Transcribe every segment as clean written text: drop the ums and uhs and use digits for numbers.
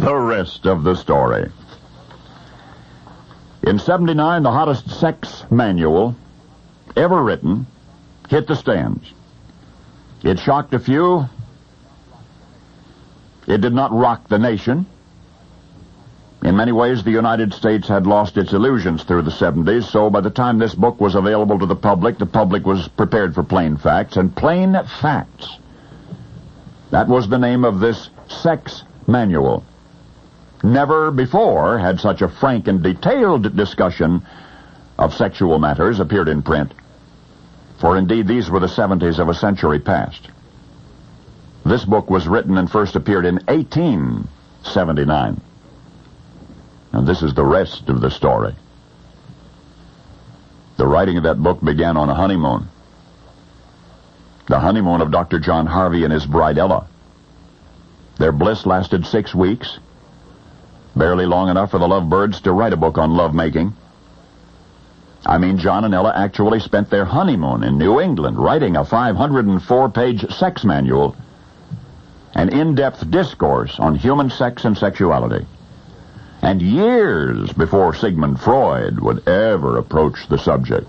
the rest of the story. In 79, the hottest sex manual ever written hit the stands. It shocked a few. It did not rock the nation. In many ways, the United States had lost its illusions through the 70s, so by the time this book was available to the public was prepared for plain facts. And plain facts, that was the name of this sex manual. Never before had such a frank and detailed discussion of sexual matters appeared in print. For indeed, these were the 70s of a century past. This book was written and first appeared in 1879. And this is the rest of the story. The writing of that book began on a honeymoon. The honeymoon of Dr. John Harvey and his bride Ella. Their bliss lasted 6 weeks, barely long enough for the lovebirds to write a book on lovemaking. I mean, John and Ella actually spent their honeymoon in New England writing a 504-page sex manual, an in-depth discourse on human sex and sexuality. And years before Sigmund Freud would ever approach the subject.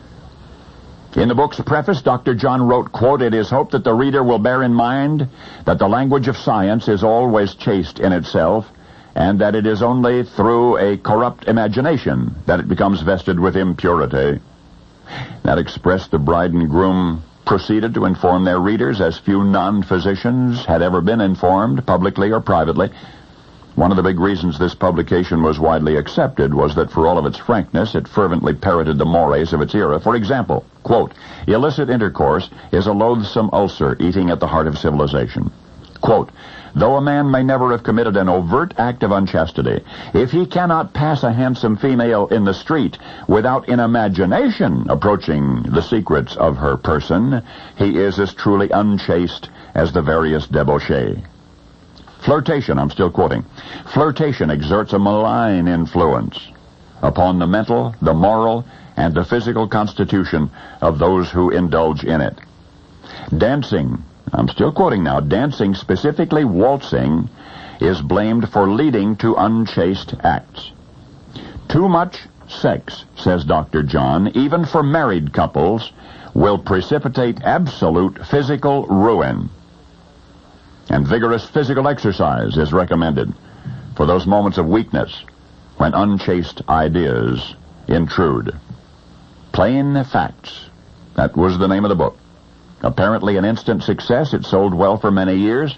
In the book's preface, Dr. John wrote, quote, "It is hoped that the reader will bear in mind that the language of science is always chaste in itself, and that it is only through a corrupt imagination that it becomes vested with impurity." That express the bride and groom proceeded to inform their readers as few non-physicians had ever been informed, publicly or privately. One of the big reasons this publication was widely accepted was that for all of its frankness, it fervently parroted the mores of its era. For example, quote, "Illicit intercourse is a loathsome ulcer eating at the heart of civilization." Quote, "Though a man may never have committed an overt act of unchastity, if he cannot pass a handsome female in the street without in imagination approaching the secrets of her person, he is as truly unchaste as the veriest debauchee." Flirtation, I'm still quoting, "Flirtation exerts a malign influence upon the mental, the moral, and the physical constitution of those who indulge in it. Dancing, I'm still quoting now, dancing, specifically waltzing, is blamed for leading to unchaste acts. Too much sex, says Dr. John, even for married couples, will precipitate absolute physical ruin. And vigorous physical exercise is recommended for those moments of weakness when unchaste ideas intrude. Plain facts. That was the name of the book. Apparently an instant success, it sold well for many years.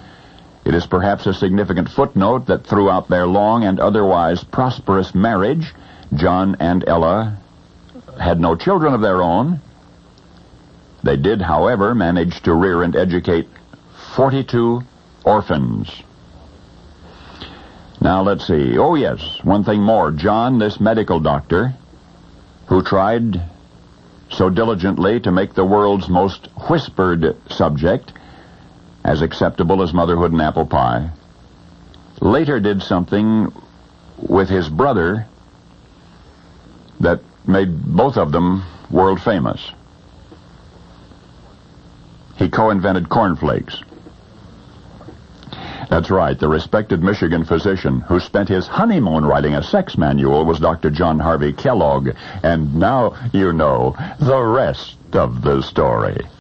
It is perhaps a significant footnote that throughout their long and otherwise prosperous marriage, John and Ella had no children of their own. They did, however, manage to rear and educate 42 orphans. Now let's see. Oh yes, one thing more. John, this medical doctor, who tried so diligently to make the world's most whispered subject as acceptable as motherhood and apple pie, later did something with his brother that made both of them world famous. He co-invented cornflakes. That's right, the respected Michigan physician who spent his honeymoon writing a sex manual was Dr. John Harvey Kellogg. And now you know the rest of the story.